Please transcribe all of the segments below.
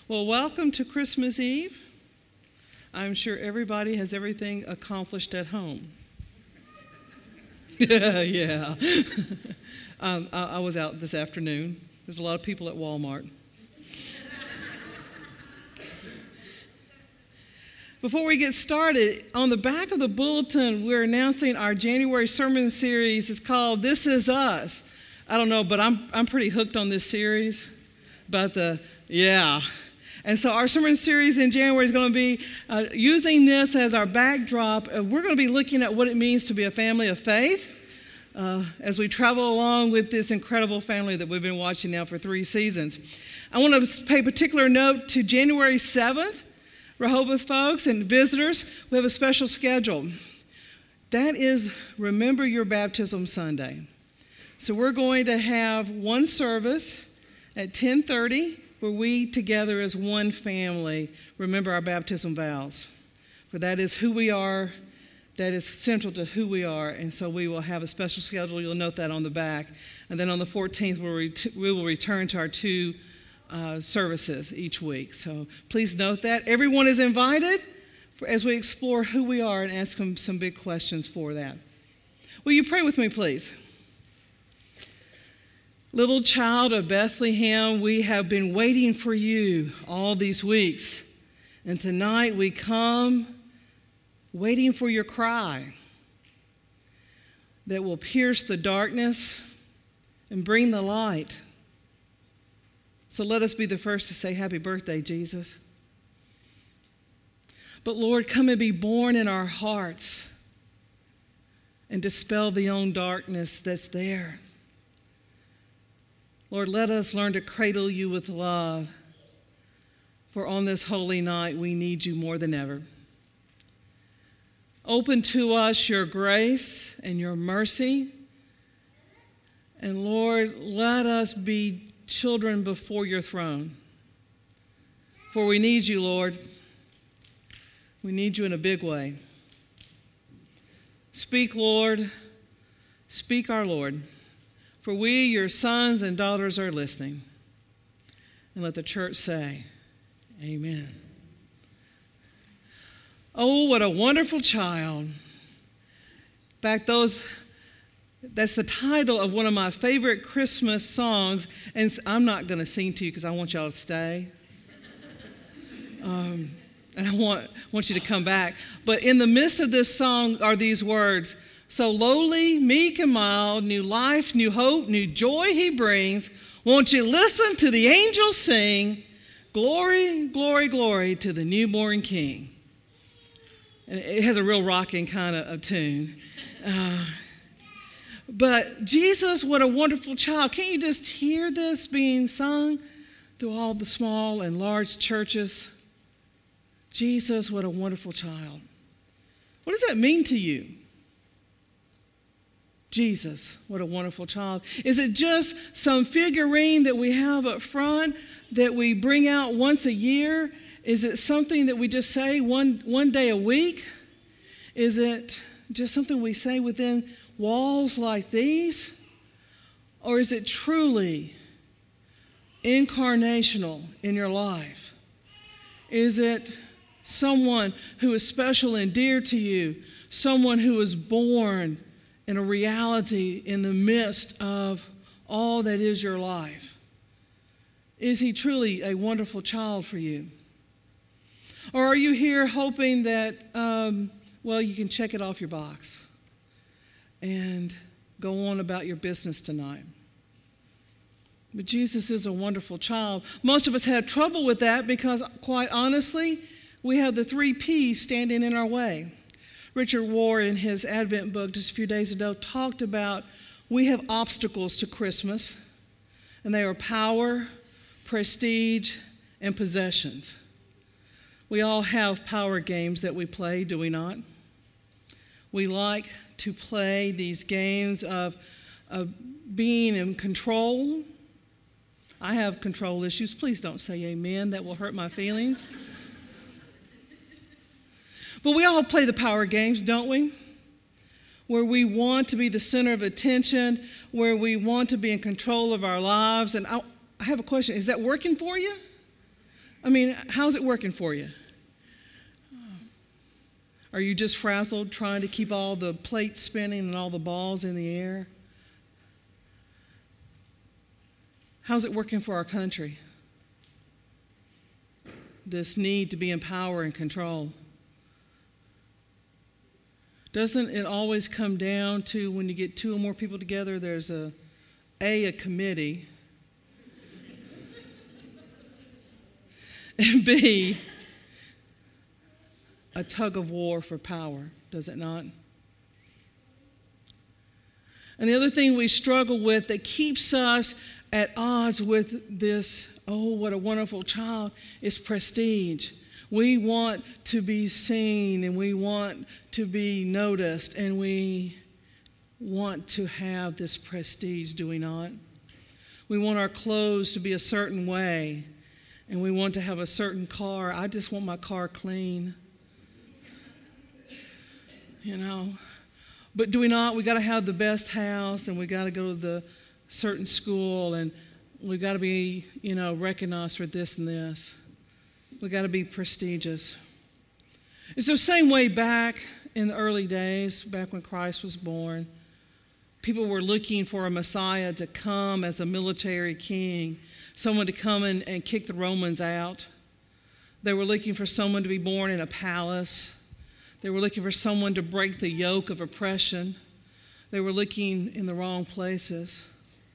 Well, welcome to Christmas Eve. I'm sure everybody has everything accomplished at home. Yeah. I was out this afternoon. There's a lot of people at Walmart. Before we get started, on the back of the bulletin, we're announcing our January sermon series. It's called This Is Us. I don't know, but I'm pretty hooked on this series. And so our sermon series in January is going to be using this as our backdrop. We're going to be looking at what it means to be a family of faith as we travel along with this incredible family that we've been watching now for 3 seasons. I want to pay particular note to January 7th. Rehoboth folks and visitors, we have a special schedule. That is Remember Your Baptism Sunday. So we're going to have one service at 10:30 where we together as one family remember our baptism vows. For that is who we are, that is central to who we are, and so we will have a special schedule. You'll note that on the back. And then on the 14th, we will return to our 2 services each week. So please note that. Everyone is invited as we explore who we are and ask them some big questions for that. Will you pray with me, please? Little child of Bethlehem, we have been waiting for you all these weeks. And tonight we come waiting for your cry that will pierce the darkness and bring the light. So let us be the first to say, Happy birthday, Jesus. But Lord, come and be born in our hearts and dispel the own darkness that's there. Lord, let us learn to cradle you with love, for on this holy night we need you more than ever. Open to us your grace and your mercy. And Lord, let us be children before your throne. For we need you, Lord. We need you in a big way. Speak, Lord. Speak, our Lord. For we, your sons and daughters, are listening. And let the church say, Amen. Oh, what a wonderful child. In fact, that's the title of one of my favorite Christmas songs. And I'm not going to sing to you because I want y'all to stay. And I want you to come back. But in the midst of this song are these words. So lowly, meek, and mild, new life, new hope, new joy he brings. Won't you listen to the angels sing, glory, glory, glory to the newborn King. And it has a real rocking kind of tune. But Jesus, what a wonderful child. Can't you just hear this being sung through all the small and large churches? Jesus, what a wonderful child. What does that mean to you? Jesus, what a wonderful child. Is it just some figurine that we have up front that we bring out once a year? Is it something that we just say one day a week? Is it just something we say within walls like these? Or is it truly incarnational in your life? Is it someone who is special and dear to you? Someone who is born in a reality in the midst of all that is your life? Is he truly a wonderful child for you? Or are you here hoping that, you can check it off your box and go on about your business tonight? But Jesus is a wonderful child. Most of us have trouble with that because, quite honestly, we have the 3 P's standing in our way. Richard Rohr, in his Advent book just a few days ago, talked about we have obstacles to Christmas, and they are power, prestige, and possessions. We all have power games that we play, do we not? We like to play these games of being in control. I have control issues. Please don't say amen. That will hurt my feelings. But we all play the power games, don't we? Where we want to be the center of attention, where we want to be in control of our lives. And I have a question. Is that working for you? I mean, how's it working for you? Are you just frazzled trying to keep all the plates spinning and all the balls in the air? How's it working for our country? This need to be in power and control. Doesn't it always come down to when you get two or more people together, there's a committee, and B, a tug of war for power, does it not? And the other thing we struggle with that keeps us at odds with this, oh, what a wonderful child, is prestige. We want to be seen and we want to be noticed and we want to have this prestige, do we not? We want our clothes to be a certain way and we want to have a certain car. I just want my car clean. You know, but do we not? We got to have the best house, and we got to go to the certain school, and we got to be, recognized for this and this. We got to be prestigious. It's the same way back in the early days, back when Christ was born. People were looking for a Messiah to come as a military king, someone to come in and kick the Romans out. They were looking for someone to be born in a palace. They were looking for someone to break the yoke of oppression. They were looking in the wrong places.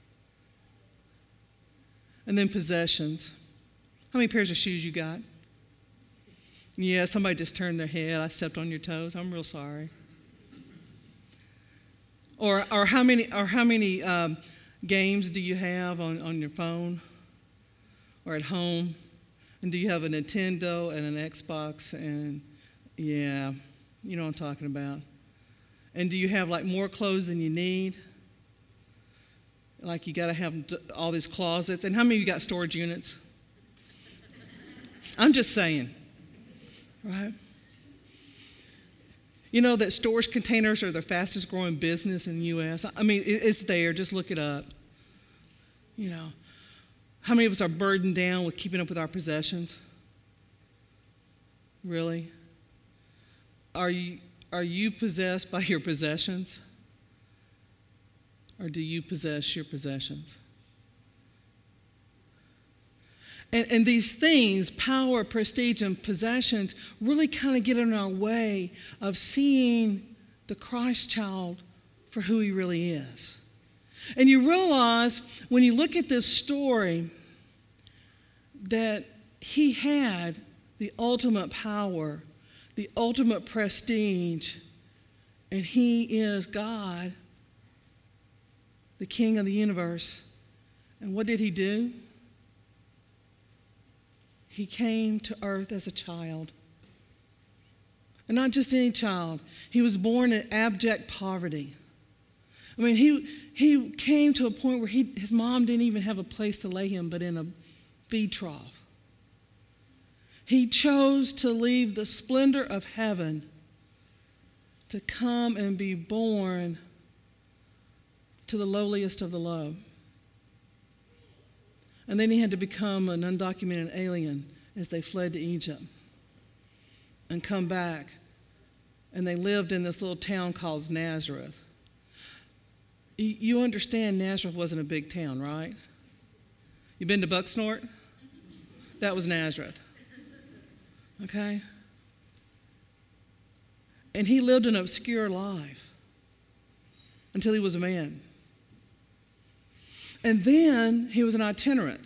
And then possessions. How many pairs of shoes you got? Yeah, somebody just turned their head. I stepped on your toes. I'm real sorry. Or how many games do you have on your phone or at home? And do you have a Nintendo and an Xbox? And yeah. You know what I'm talking about. And do you have like more clothes than you need? Like you got to have all these closets. And how many of you got storage units? I'm just saying, right? You know that storage containers are the fastest growing business in the U.S.? I mean, it's there. Just look it up. You know, how many of us are burdened down with keeping up with our possessions? Really? Are you possessed by your possessions? Or do you possess your possessions? And these things, power, prestige, and possessions, really kind of get in our way of seeing the Christ child for who he really is. And you realize when you look at this story that he had the ultimate power, the ultimate prestige, and he is God, the King of the universe. And what did he do? He came to earth as a child. And not just any child. He was born in abject poverty. I mean, he came to a point where his mom didn't even have a place to lay him but in a feed trough. He chose to leave the splendor of heaven to come and be born to the lowliest of the low. And then he had to become an undocumented alien as they fled to Egypt and come back. And they lived in this little town called Nazareth. You understand Nazareth wasn't a big town, right? You been to Bucksnort? That was Nazareth. Okay? And he lived an obscure life until he was a man. And then he was an itinerant.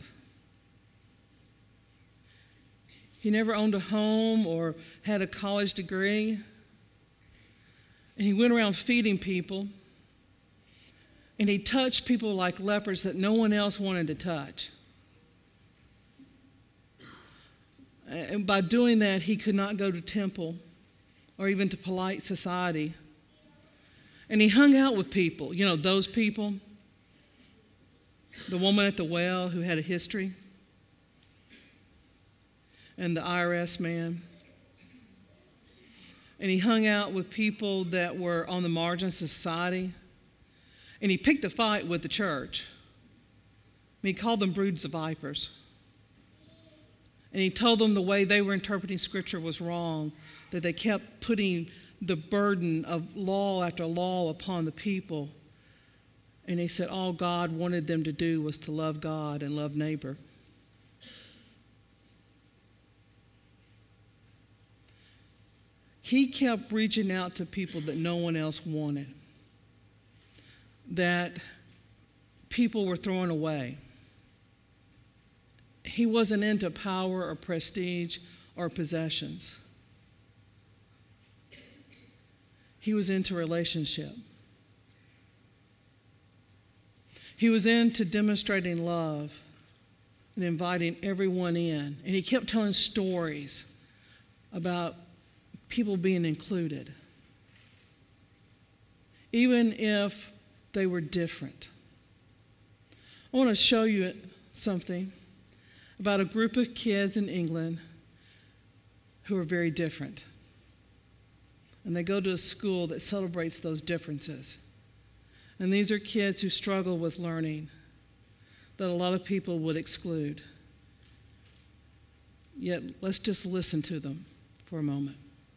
He never owned a home or had a college degree. And he went around feeding people. And he touched people like lepers that no one else wanted to touch. And by doing that, he could not go to temple or even to polite society. And he hung out with people, you know, those people. The woman at the well who had a history. And the IRS man. And he hung out with people that were on the margins of society. And he picked a fight with the church. I mean, he called them broods of vipers. And he told them the way they were interpreting Scripture was wrong, that they kept putting the burden of law after law upon the people. And he said all God wanted them to do was to love God and love neighbor. He kept reaching out to people that no one else wanted, that people were throwing away. He wasn't into power or prestige or possessions. He was into relationship. He was into demonstrating love and inviting everyone in. And he kept telling stories about people being included, even if they were different. I want to show you something about a group of kids in England who are very different. And they go to a school that celebrates those differences. And these are kids who struggle with learning that a lot of people would exclude. Yet, let's just listen to them for a moment.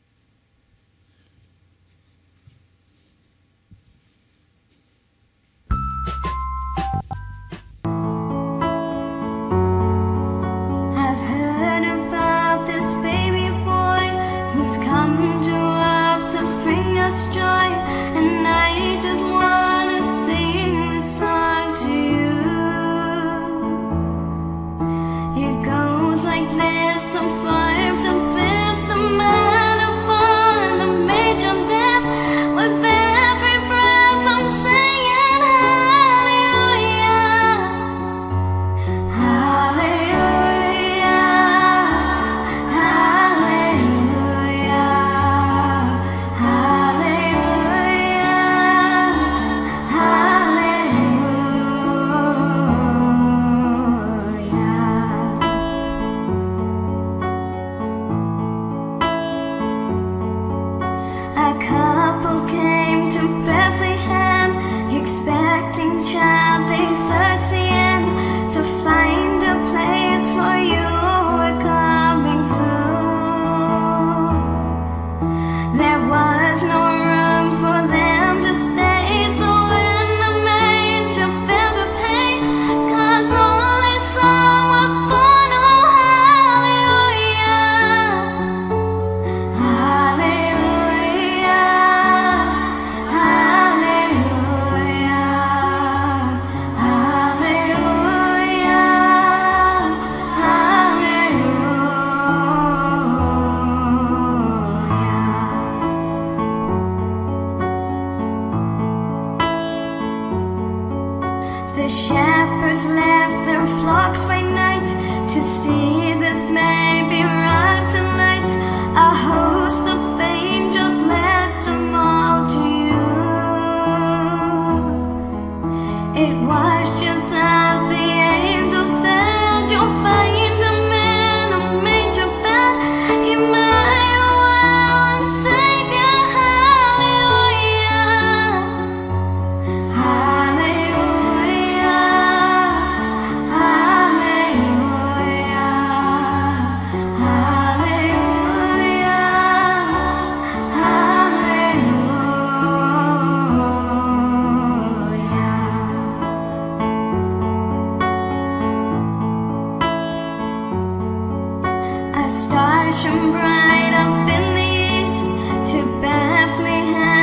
The shepherds left their flocks by night to see this baby arrive tonight. A host of angels led them all to you. It was just as the angel said, you'll find a man, a manger bed, Emmanuel and Savior. Hallelujah, hallelujah, hallelujah. A star shone bright up in the east to Bethlehem.